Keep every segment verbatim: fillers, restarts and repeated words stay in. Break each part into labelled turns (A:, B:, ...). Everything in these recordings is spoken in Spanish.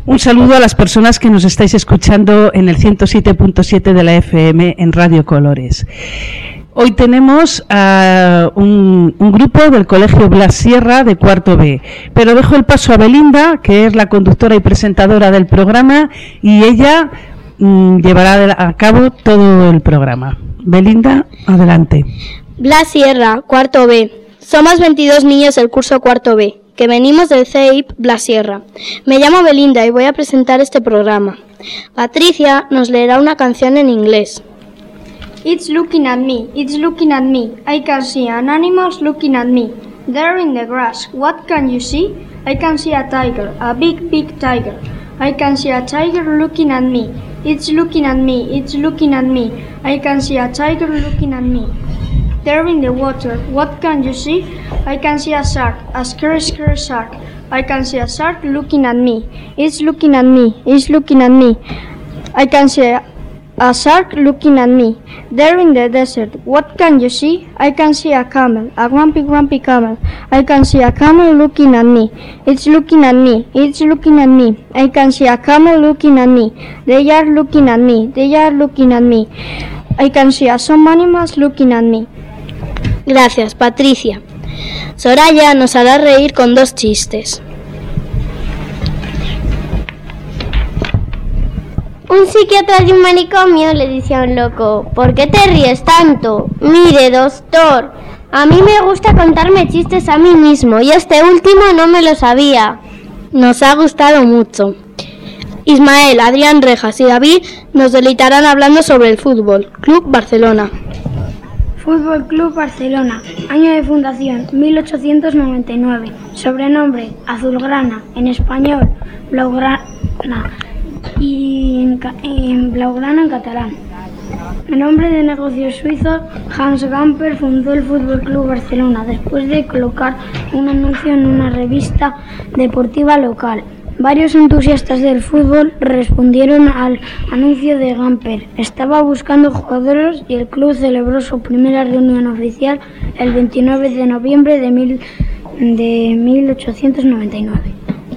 A: Un saludo a las personas que nos estáis escuchando en el ciento siete punto siete de la F M en Radio Colores. Hoy tenemos a un, un grupo del Colegio Blas Sierra de cuarto B, pero dejo el paso a Belinda, que es la conductora y presentadora del programa, y ella mmm, llevará a cabo todo el programa. Belinda, adelante.
B: Blas Sierra, cuarto B. Somos veintidós niños del curso cuarto B, que venimos del C E I P Blas Sierra. Me llamo Belinda y voy a presentar este programa. Patricia nos leerá una canción en inglés.
C: It's looking at me, it's looking at me. I can see an animal looking at me. There in the grass, what can you see? I can see a tiger, a big, big tiger. I can see a tiger looking at me. It's looking at me, it's looking at me. I can see a tiger looking at me. There in the water, what can you see? I can see a shark, a scary, scary shark. I can see a shark looking at me. It's looking at me, it's looking at me. I can see a, a shark looking at me. There in the desert, what can you see? I can see a camel, a grumpy, grumpy camel. I can see a camel looking at me. It's looking at me, it's looking at me. I can see a camel looking at me. They are looking at me, they are looking at me. I can see some animals looking at me.
B: Gracias, Patricia. Soraya nos hará reír con dos chistes.
D: Un psiquiatra de un manicomio le dice a un loco: ¿por qué te ríes tanto? Mire, doctor, a mí me gusta contarme chistes a mí mismo y este último no me lo sabía.
B: Nos ha gustado mucho. Ismael, Adrián Rejas y David nos deleitarán hablando sobre el Fútbol Club Barcelona.
E: Fútbol Club Barcelona, año de fundación mil ochocientos noventa y nueve, sobrenombre Azulgrana, en español Blaugrana y en, en Blaugrana en catalán. El hombre de negocios suizo Hans Gamper fundó el Fútbol Club Barcelona después de colocar un anuncio en una revista deportiva local. Varios entusiastas del fútbol respondieron al anuncio de Gamper. Estaba buscando jugadores y el club celebró su primera reunión oficial el veintinueve de noviembre de, mil, de mil ochocientos noventa y nueve.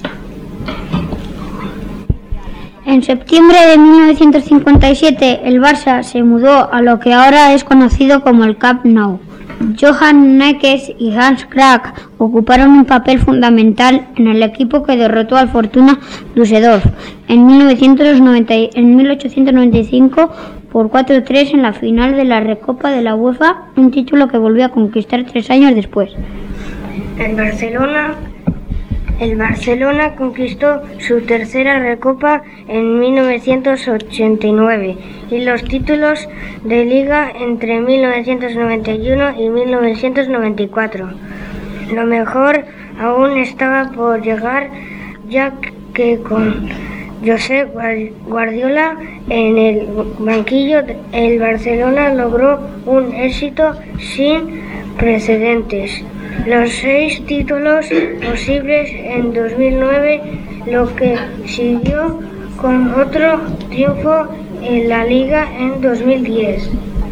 D: En septiembre de mil novecientos cincuenta y siete, el Barça se mudó a lo que ahora es conocido como el Camp Nou. Johan Neckes y Hans Kraak ocuparon un papel fundamental en el equipo que derrotó al Fortuna Düsseldorf en, mil novecientos noventa, en mil ochocientos noventa y cinco por cuatro a tres en la final de la Recopa de la UEFA, un título que volvió a conquistar tres años después.
F: El Barcelona, el Barcelona conquistó su tercera Recopa en mil novecientos ochenta y nueve y los títulos de Liga entre mil novecientos noventa y uno y mil novecientos noventa y cuatro. Lo mejor aún estaba por llegar, ya que con Josep Guardiola en el banquillo, el Barcelona logró un éxito sin precedentes. Los seis títulos posibles en dos mil nueve, lo que siguió con otro triunfo en la Liga en dos mil diez.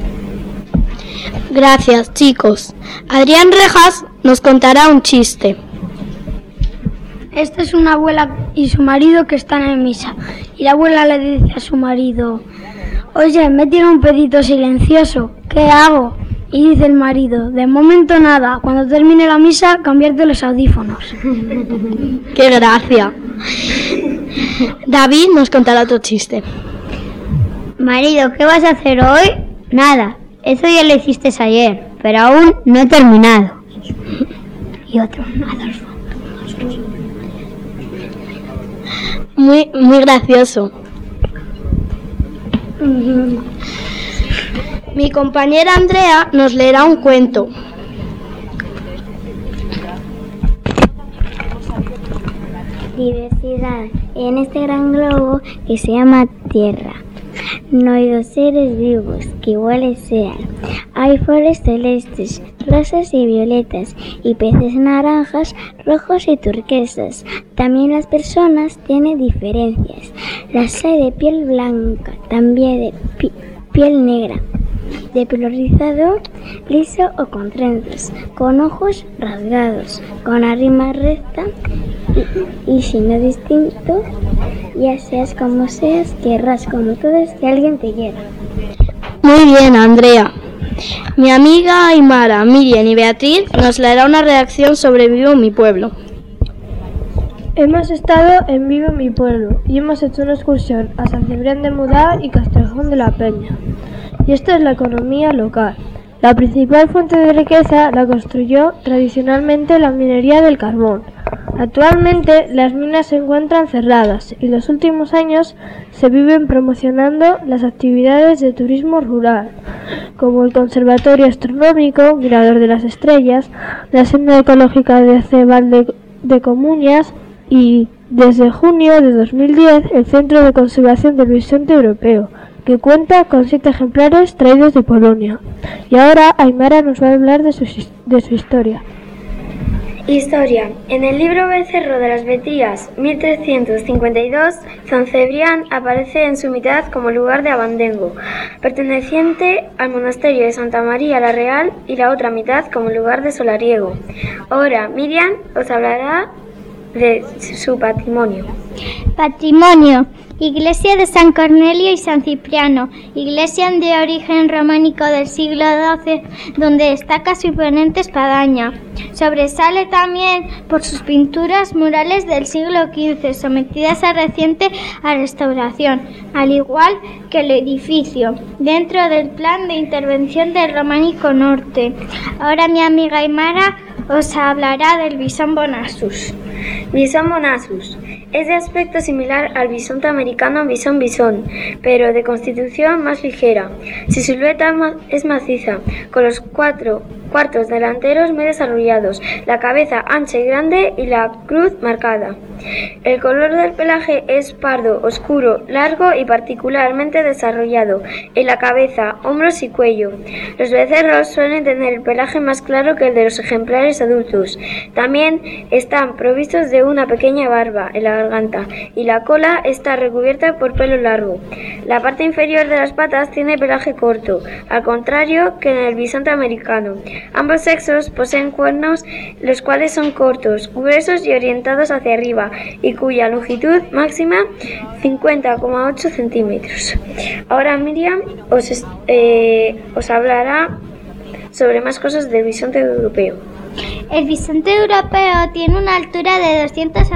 B: Gracias, chicos. Adrián Rejas nos contará un chiste.
E: Esta es una abuela y su marido que están en misa. Y la abuela le dice a su marido: oye, me tiene un pedito silencioso, ¿qué hago? Y dice el marido: de momento nada, cuando termine la misa, cambiarte los audífonos.
B: ¡Qué gracia! David nos contará otro chiste.
D: Marido, ¿qué vas a hacer hoy? Nada, eso ya lo hiciste ayer, pero aún no he terminado. Y otro, Adolfo.
B: Muy, muy gracioso. Mi compañera Andrea nos leerá un cuento.
D: Diversidad. En este gran globo que se llama Tierra, no hay dos seres vivos que iguales sean. Hay flores celestes, rosas y violetas, y peces naranjas, rojos y turquesas. También las personas tienen diferencias. Las hay de piel blanca, también de pi- piel negra, de pelo rizado, liso o con trenzas, con ojos rasgados, con arrima recta y, y signo distinto Ya seas como seas, querrás como todos que alguien te quiera.
B: Muy bien, Andrea. Mi amiga Aymara, Miriam y Beatriz nos leerá una redacción sobre Vivo mi pueblo.
G: Hemos estado en Vivo mi pueblo y hemos hecho una excursión a San Ciprián de Mudá y Castrejón de la Peña. Y esta es la economía local. La principal fuente de riqueza la construyó tradicionalmente la minería del carbón. Actualmente las minas se encuentran cerradas y en los últimos años se viven promocionando las actividades de turismo rural, como el Conservatorio Astronómico, Mirador de las Estrellas, la senda ecológica de Cebal de, de Comuñas y, desde junio de dos mil diez, el Centro de Conservación del Bisonte Europeo, que cuenta con siete ejemplares traídos de Polonia. Y ahora Aymara nos va a hablar de su, de su historia.
F: Historia. En el libro Becerro de las Betrías, mil trescientos cincuenta y dos, San Cebrián aparece en su mitad como lugar de Abandengo, perteneciente al monasterio de Santa María la Real, y la otra mitad como lugar de Solariego. Ahora Miriam os hablará de su patrimonio.
H: Patrimonio. Iglesia de San Cornelio y San Cipriano, iglesia de origen románico del siglo doce, donde destaca su imponente espadaña. Sobresale también por sus pinturas murales del siglo quince, sometidas a reciente a restauración, al igual que el edificio, dentro del plan de intervención del Románico Norte. Ahora mi amiga Aymara os hablará del bisón bonasus.
F: Bisón bonasus es de aspecto similar al bisonte americano bisón bisón, pero de constitución más ligera. Su silueta es maciza, con los cuatro cuartos delanteros muy desarrollados, la cabeza ancha y grande y la cruz marcada. El color del pelaje es pardo oscuro, largo y particularmente desarrollado en la cabeza, hombros y cuello. Los becerros suelen tener el pelaje más claro que el de los ejemplares adultos. También están provistos de una pequeña barba en la garganta y la cola está recubierta por pelo largo. La parte inferior de las patas tiene pelaje corto, al contrario que en el bisonte americano. Ambos sexos poseen cuernos, los cuales son cortos, gruesos y orientados hacia arriba, y cuya longitud máxima cincuenta coma ocho centímetros. Ahora Miriam os, eh, os hablará sobre más cosas del bisonte europeo.
H: El bisonte europeo tiene una altura de doscientos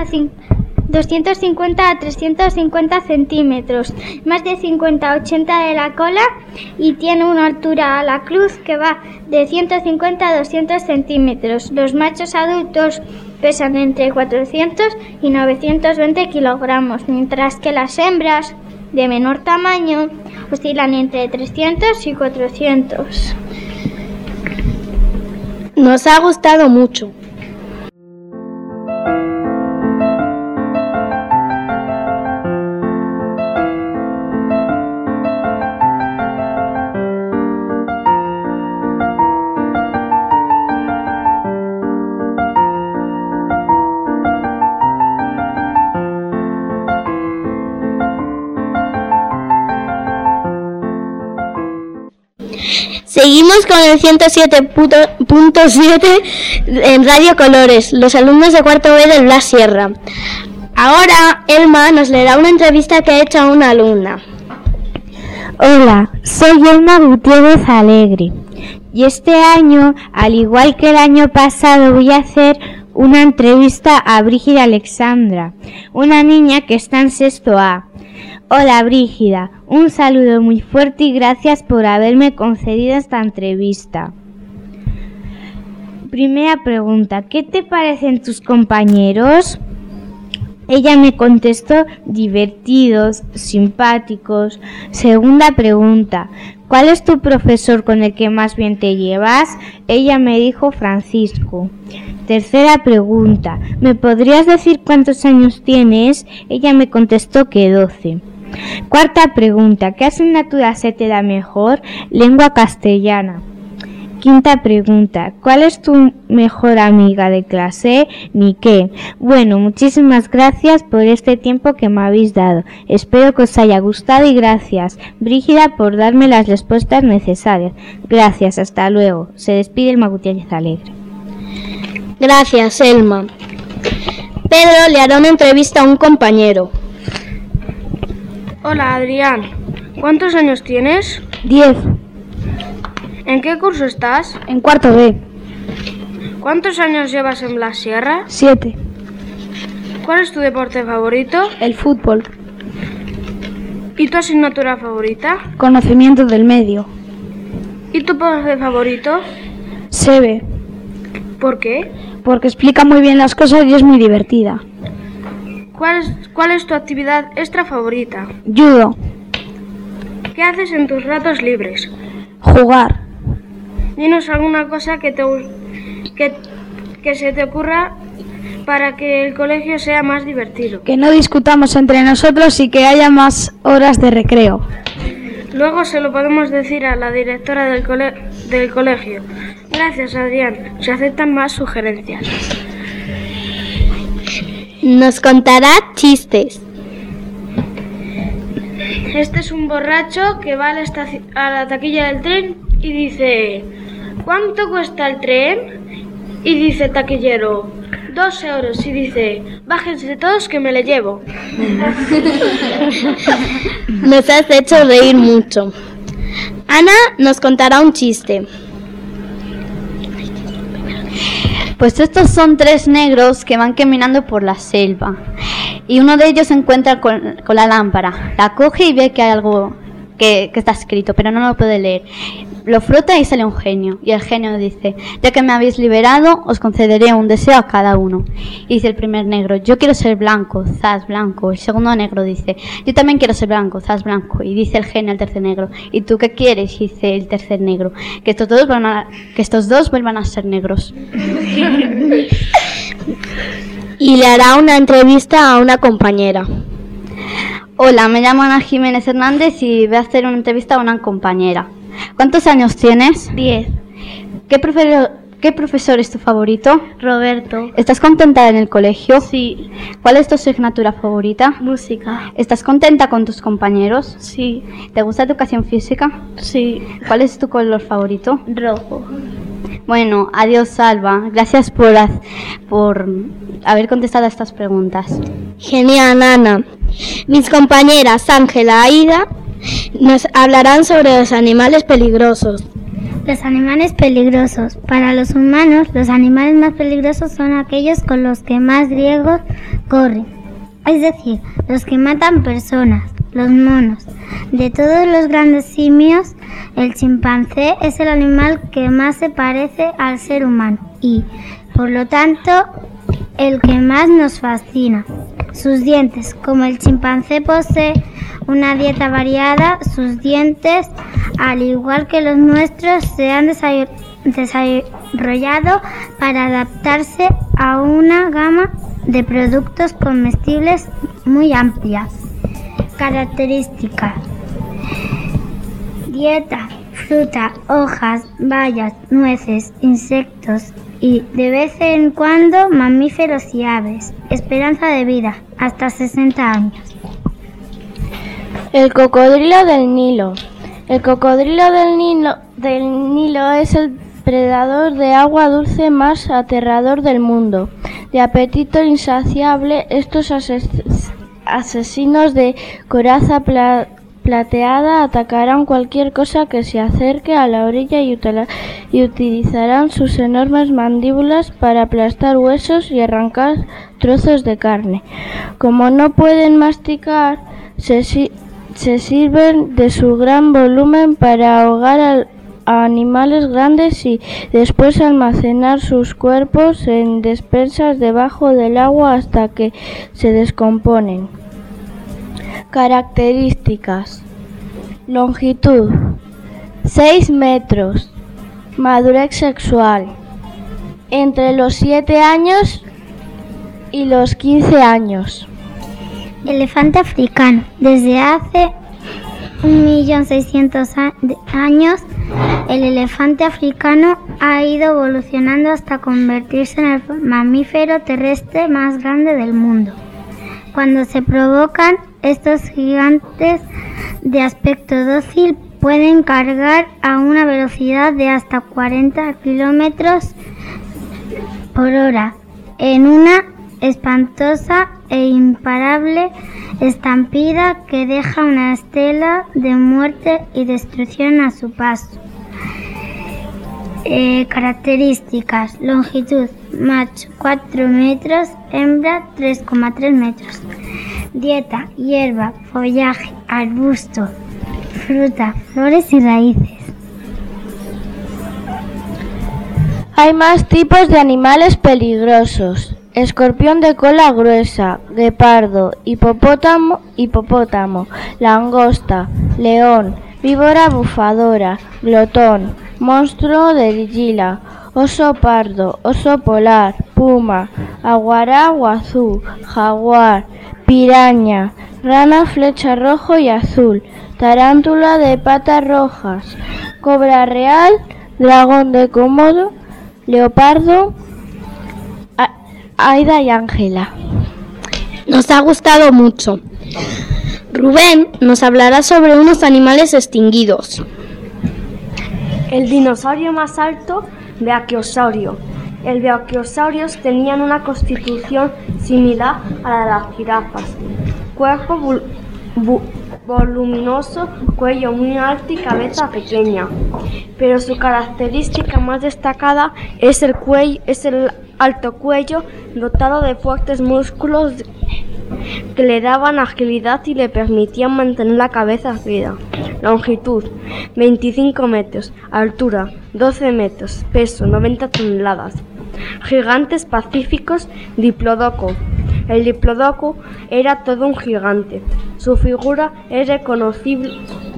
H: cincuenta a trescientos cincuenta centímetros, más de cincuenta a ochenta de la cola, y tiene una altura a la cruz que va de ciento cincuenta a doscientos centímetros. Los machos adultos pesan entre cuatrocientos y novecientos veinte kilogramos, mientras que las hembras, de menor tamaño, oscilan entre trescientos y cuatrocientos.
B: Nos ha gustado mucho. Seguimos con el ciento siete punto siete en Radio Colores, los alumnos de cuarto B del Blas Sierra. Ahora Elma nos leerá una entrevista que ha hecho a una alumna.
I: Hola, soy Elma Gutiérrez Alegre y este año, al igual que el año pasado, voy a hacer una entrevista a Brígida Alexandra, una niña que está en sexto A. Hola Brígida, un saludo muy fuerte y gracias por haberme concedido esta entrevista. Primera pregunta, ¿qué te parecen tus compañeros? Ella me contestó, divertidos, simpáticos. Segunda pregunta, ¿cuál es tu profesor con el que más bien te llevas? Ella me dijo Francisco. Tercera pregunta, ¿me podrías decir cuántos años tienes? Ella me contestó que doce. Cuarta pregunta, ¿qué asignatura se te da mejor? Lengua castellana. Quinta pregunta, ¿cuál es tu mejor amiga de clase? Ni qué. Bueno, muchísimas gracias por este tiempo que me habéis dado. Espero que os haya gustado y gracias, Brígida, por darme las respuestas necesarias. Gracias, hasta luego. Se despide Elma Gutiérrez Alegre.
B: Gracias, Elma. Pedro le hará una entrevista a un compañero.
J: Hola, Adrián. ¿Cuántos años tienes?
G: Diez.
J: ¿En qué curso estás?
G: En cuarto B.
J: ¿Cuántos años llevas en Blas Sierra?
G: Siete.
J: ¿Cuál es tu deporte favorito?
G: El fútbol.
J: ¿Y tu asignatura favorita?
G: Conocimiento del medio.
J: ¿Y tu profe favorito?
G: Sebe.
J: ¿Por qué?
G: Porque explica muy bien las cosas y es muy divertida.
J: ¿Cuál es, cuál es tu actividad extra favorita?
G: Judo.
J: ¿Qué haces en tus ratos libres?
G: Jugar.
J: Dinos alguna cosa que, te, que, que se te ocurra para que el colegio sea más divertido.
G: Que no discutamos entre nosotros y que haya más horas de recreo.
J: Luego se lo podemos decir a la directora del, cole, del colegio. Gracias, Adrián. Se aceptan más sugerencias.
B: Nos contará chistes.
J: Este es un borracho que va a la, estaci- a la taquilla del tren y dice: ¿cuánto cuesta el tren? Y dice el taquillero: dos euros. Y dice: bájense todos que me le llevo.
B: Nos has hecho reír mucho. Ana nos contará un chiste.
K: Pues estos son tres negros que van caminando por la selva y uno de ellos se encuentra con, con la lámpara, la coge y ve que hay algo que, que está escrito, pero no lo puede leer. Lo frota y sale un genio, y el genio dice: ya que me habéis liberado, os concederé un deseo a cada uno. Y dice el primer negro: yo quiero ser blanco, zas, blanco. El segundo negro dice: yo también quiero ser blanco, zas, blanco. Y dice el genio al tercer negro: ¿y tú qué quieres? Y dice el tercer negro: que estos dos vuelvan a, que estos dos vuelvan a ser negros.
B: Y le hará una entrevista a una compañera.
K: Hola, me llamo Ana Jiménez Hernández y voy a hacer una entrevista a una compañera. ¿Cuántos años tienes?
H: Diez.
K: ¿Qué, profe- ¿Qué profesor es tu favorito?
H: Roberto.
K: ¿Estás contenta en el colegio?
H: Sí.
K: ¿Cuál es tu asignatura favorita?
H: Música.
K: ¿Estás contenta con tus compañeros?
H: Sí.
K: ¿Te gusta educación física?
H: Sí.
K: ¿Cuál es tu color favorito?
H: Rojo.
K: Bueno, adiós, Salva. Gracias por, haz- por haber contestado a estas preguntas.
B: Genial, Ana. Mis compañeras Ángela e Aida nos hablarán sobre los animales peligrosos.
H: Los animales peligrosos. Para los humanos, los animales más peligrosos son aquellos con los que más riesgos corren. Es decir, los que matan personas, los monos. De todos los grandes simios, el chimpancé es el animal que más se parece al ser humano y, por lo tanto, el que más nos fascina. Sus dientes, como el chimpancé posee una dieta variada, sus dientes, al igual que los nuestros, se han desarrollado para adaptarse a una gama de productos comestibles muy amplia. Características: dieta, fruta, hojas, bayas, nueces, insectos y, de vez en cuando, mamíferos y aves. Esperanza de vida, hasta sesenta años.
L: El cocodrilo del Nilo. El cocodrilo del Nilo, del Nilo es el predador de agua dulce más aterrador del mundo. De apetito insaciable, estos ases- asesinos de coraza pla- plateada atacarán cualquier cosa que se acerque a la orilla y, utila- y utilizarán sus enormes mandíbulas para aplastar huesos y arrancar trozos de carne. Como no pueden masticar, se, si- se sirven de su gran volumen para ahogar al a animales grandes y después almacenar sus cuerpos en despensas debajo del agua hasta que se descomponen. Características: longitud seis metros, madurez sexual entre los siete años y los quince años.
H: Elefante africano. Desde hace un millón seiscientos años, el elefante africano ha ido evolucionando hasta convertirse en el mamífero terrestre más grande del mundo. Cuando se provocan, estos gigantes de aspecto dócil pueden cargar a una velocidad de hasta cuarenta kilómetros por hora en una
D: espantosa e imparable estampida que deja una estela de muerte y destrucción a su paso. Eh, características: longitud, macho cuatro metros, hembra tres coma tres metros. Dieta: hierba, follaje, arbusto, fruta, flores y raíces.
L: Hay más tipos de animales peligrosos: escorpión de cola gruesa, guepardo, hipopótamo, hipopótamo, langosta, león, víbora bufadora, glotón, monstruo de argila, oso pardo, oso polar, puma, aguará guazú, jaguar, piraña, rana flecha rojo y azul, tarántula de patas rojas, cobra real, dragón de Komodo, leopardo, Aida y Ángela.
B: Nos ha gustado mucho. Rubén nos hablará sobre unos animales extinguidos.
M: El dinosaurio más alto, Brachiosaurio. El Brachiosaurios tenían una constitución similar a la de las jirafas. Cuerpo vol voluminoso, cuello muy alto y cabeza pequeña. Pero su característica más destacada es el cuello, es el alto cuello dotado de fuertes músculos que le daban agilidad y le permitían mantener la cabeza erguida. Longitud: veinticinco metros, altura: doce metros, peso: noventa toneladas. Gigantes pacíficos, Diplodocus. El Diplodocus era todo un gigante. Su figura es reconocible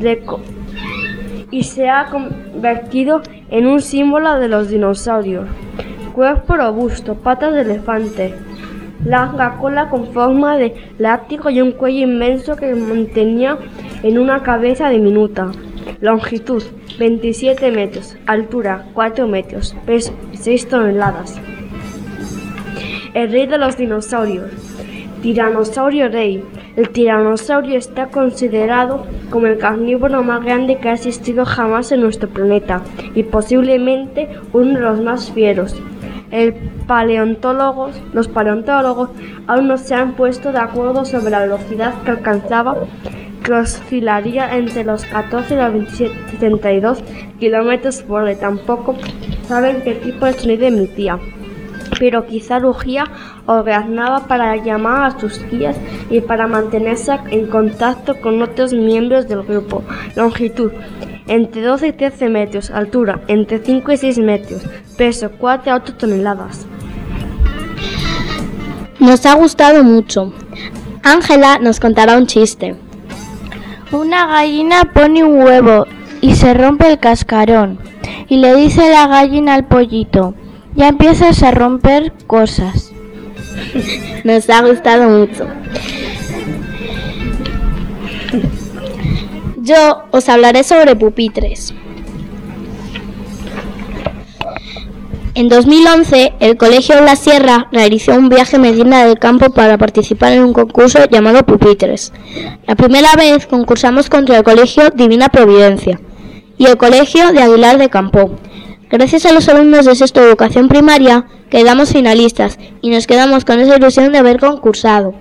M: y se ha convertido en un símbolo de los dinosaurios. Cuerpo robusto, patas de elefante, larga cola con forma de látigo y un cuello inmenso que mantenía en una cabeza diminuta. Longitud: veintisiete metros, altura: cuatro metros, peso: seis toneladas. El rey de los dinosaurios, Tiranosaurio Rey. El tiranosaurio está considerado como el carnívoro más grande que ha existido jamás en nuestro planeta y posiblemente uno de los más fieros. El paleontólogos, los paleontólogos aún no se han puesto de acuerdo sobre la velocidad que alcanzaba, que oscilaría entre los catorce y los veintisiete, setenta y dos kilómetros por hora. Tampoco saben qué tipo de sonido emitía, pero quizá rugía o graznaba para llamar a sus guías y para mantenerse en contacto con otros miembros del grupo. Longitud: entre doce y trece metros, altura: entre cinco y seis metros, peso: cuatro a ocho toneladas.
B: Nos ha gustado mucho. Ángela nos contará un chiste.
L: Una gallina pone un huevo y se rompe el cascarón y le dice la gallina al pollito: ya empiezas a romper cosas.
B: Nos ha gustado mucho. Yo os hablaré sobre pupitres. En dos mil once, el Colegio La Sierra realizó un viaje a Medina del Campo para participar en un concurso llamado Pupitres. La primera vez concursamos contra el Colegio Divina Providencia y el Colegio de Aguilar de Campo. Gracias a los alumnos de sexto de educación primaria, quedamos finalistas y nos quedamos con esa ilusión de haber concursado.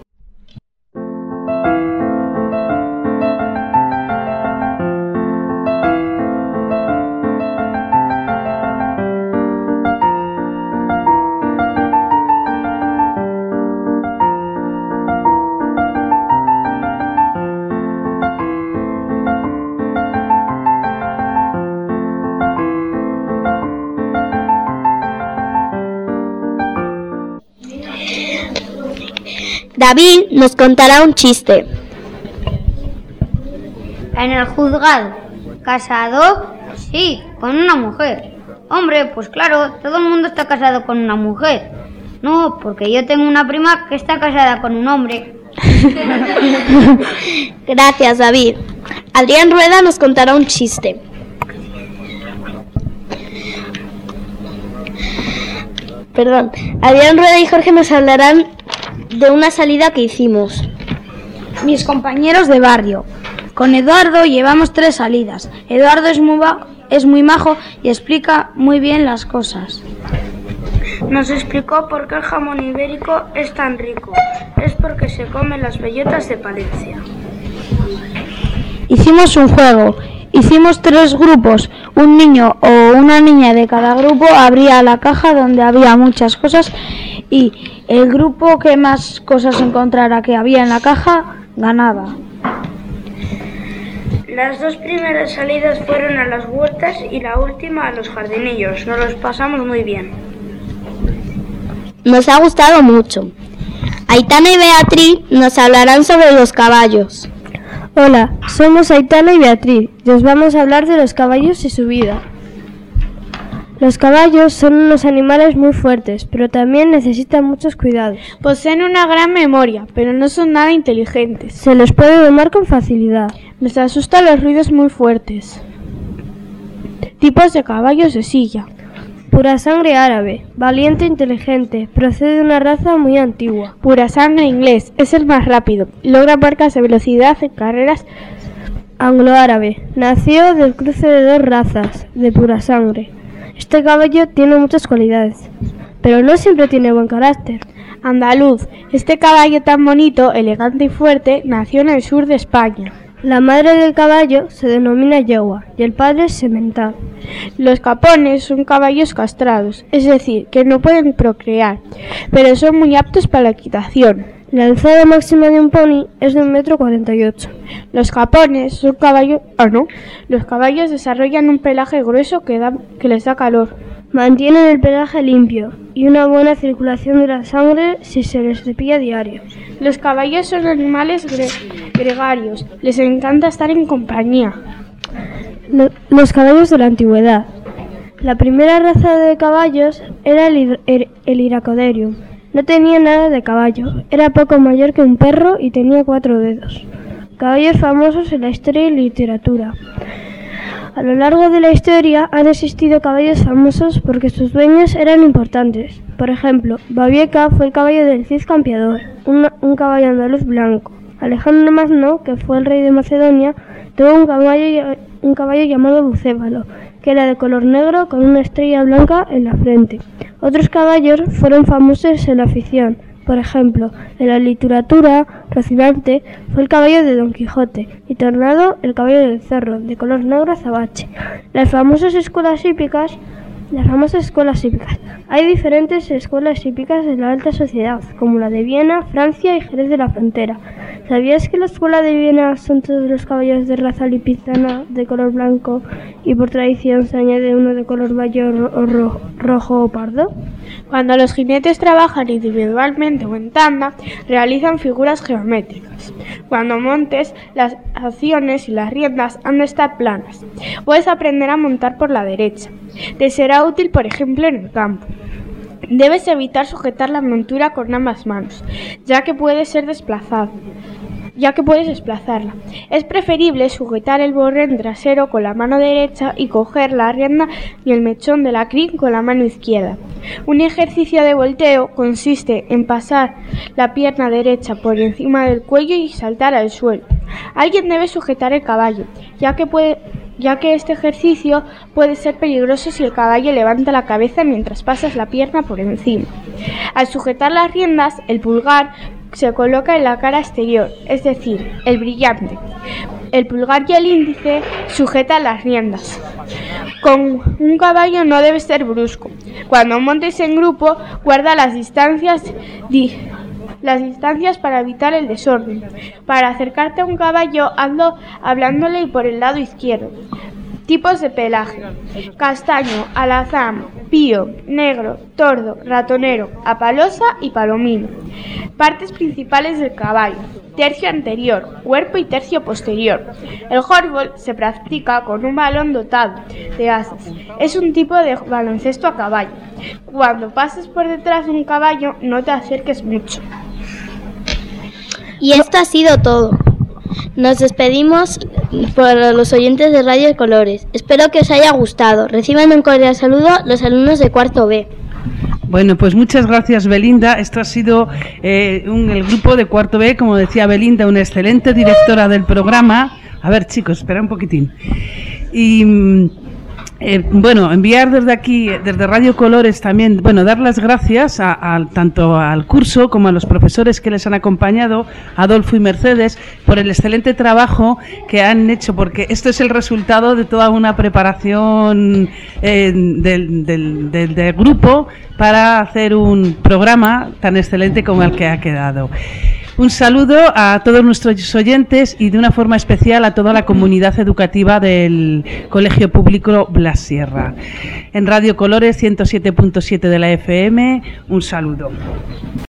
B: David nos contará un chiste.
N: En el juzgado. ¿Casado? Sí, con una mujer. Hombre, pues claro, todo el mundo está casado con una mujer. No, porque yo tengo una prima que está casada con un hombre.
B: Gracias, David. Adrián Rueda nos contará un chiste. Perdón. Adrián Rueda y Jorge nos hablarán de una salida que hicimos.
E: Mis compañeros de barrio. Con Eduardo llevamos tres salidas. Eduardo es muy, es muy majo y explica muy bien las cosas.
C: Nos explicó por qué el jamón ibérico es tan rico. Es porque se comen las bellotas de Palencia.
L: Hicimos un juego. Hicimos tres grupos. Un niño o una niña de cada grupo abría la caja donde había muchas cosas y el grupo que más cosas encontrara que había en la caja ganaba.
C: Las dos primeras salidas fueron a las huertas y la última a los jardinillos. Nos los pasamos muy bien.
B: Nos ha gustado mucho. Aitana y Beatriz nos hablarán sobre los caballos.
G: Hola, somos Aitana y Beatriz y os vamos a hablar de los caballos y su vida. Los caballos son unos animales muy fuertes, pero también necesitan muchos cuidados.
J: Poseen una gran memoria, pero no son nada inteligentes.
G: Se los puede domar con facilidad.
J: Nos asustan los ruidos muy fuertes. Tipos de caballos de silla.
G: Pura sangre árabe, valiente e inteligente, procede de una raza muy antigua.
J: Pura sangre inglés, es el más rápido, logra marcas de velocidad en carreras.
G: Anglo-árabe, nació del cruce de dos razas, de pura sangre. Este caballo tiene muchas cualidades, pero no siempre tiene buen carácter.
J: Andaluz, este caballo tan bonito, elegante y fuerte, nació en el sur de España.
G: La madre del caballo se denomina yegua y el padre semental.
J: Los capones son caballos castrados, es decir, que no pueden procrear, pero son muy aptos para la equitación.
G: La alzada máxima de un pony es de un metro cuarenta y ocho.
J: Los capones son caballos... Ah, no. Los caballos desarrollan un pelaje grueso que, da, que les da calor.
G: Mantienen el pelaje limpio y una buena circulación de la sangre si se les cepilla a diario.
J: Los caballos son animales gre gregarios. Les encanta estar en compañía.
G: Lo, los caballos de la antigüedad. La primera raza de caballos era el, el, el Iracoderium. No tenía nada de caballo, era poco mayor que un perro y tenía cuatro dedos. Caballos famosos en la historia y literatura. A lo largo de la historia han existido caballos famosos porque sus dueños eran importantes. Por ejemplo, Babieca fue el caballo del Cid Campeador, un, un caballo andaluz blanco. Alejandro Magno, que fue el rey de Macedonia, tuvo un caballo, un caballo llamado Bucéfalo, que era de color negro con una estrella blanca en la frente. Otros caballos fueron famosos en la afición. Por ejemplo, en la literatura, Rocinante fue el caballo de Don Quijote y Tornado el caballo del Cerro, de color negro azabache. Las famosas escuelas hípicas, las famosas escuelas hípicas. Hay diferentes escuelas hípicas en la alta sociedad, como la de Viena, Francia y Jerez de la Frontera. ¿Sabías que la escuela de Viena son todos los caballos de raza lipizana de color blanco y por tradición se añade uno de color mayor o ro rojo o pardo?
J: Cuando los jinetes trabajan individualmente o en tanda, realizan figuras geométricas. Cuando montes, las acciones y las riendas han de estar planas. Puedes aprender a montar por la derecha. Te será útil, por ejemplo, en el campo. Debes evitar sujetar la montura con ambas manos, ya que puede ser desplazado. ya que puedes desplazarla. Es preferible sujetar el borrén trasero con la mano derecha y coger la rienda y el mechón de la crin con la mano izquierda. Un ejercicio de volteo consiste en pasar la pierna derecha por encima del cuello y saltar al suelo. Alguien debe sujetar el caballo, ya que puede ya que este ejercicio puede ser peligroso si el caballo levanta la cabeza mientras pasas la pierna por encima. Al sujetar las riendas, el pulgar se coloca en la cara exterior, es decir, el brillante. El pulgar y el índice sujetan las riendas. Con un caballo no debe ser brusco. Cuando montes en grupo, guarda las distancias di las distancias para evitar el desorden. Para acercarte a un caballo, hazlo hablándole y por el lado izquierdo. Tipos de pelaje: castaño, alazán, pío, negro, tordo, ratonero, apalosa y palomino. Partes principales del caballo: tercio anterior, cuerpo y tercio posterior. El horseball se practica con un balón dotado de asas. Es un tipo de baloncesto a caballo. Cuando pases por detrás de un caballo, no te acerques mucho.
B: Y esto ha sido todo. Nos despedimos por los oyentes de Radio Colores. Espero que os haya gustado. Reciban un cordial saludo los alumnos de cuarto B.
A: Bueno, pues muchas gracias, Belinda. Esto ha sido eh, un, el grupo de cuarto B, como decía Belinda, una excelente directora del programa. A ver, chicos, espera un poquitín. Y Eh, bueno, enviar desde aquí, desde Radio Colores también, bueno, dar las gracias a, a, tanto al curso como a los profesores que les han acompañado, Adolfo y Mercedes, por el excelente trabajo que han hecho, porque esto es el resultado de toda una preparación eh, del, del, del, del grupo para hacer un programa tan excelente como el que ha quedado. Un saludo a todos nuestros oyentes y de una forma especial a toda la comunidad educativa del Colegio Público Blas Sierra. En Radio Colores ciento siete punto siete de la F M, un saludo.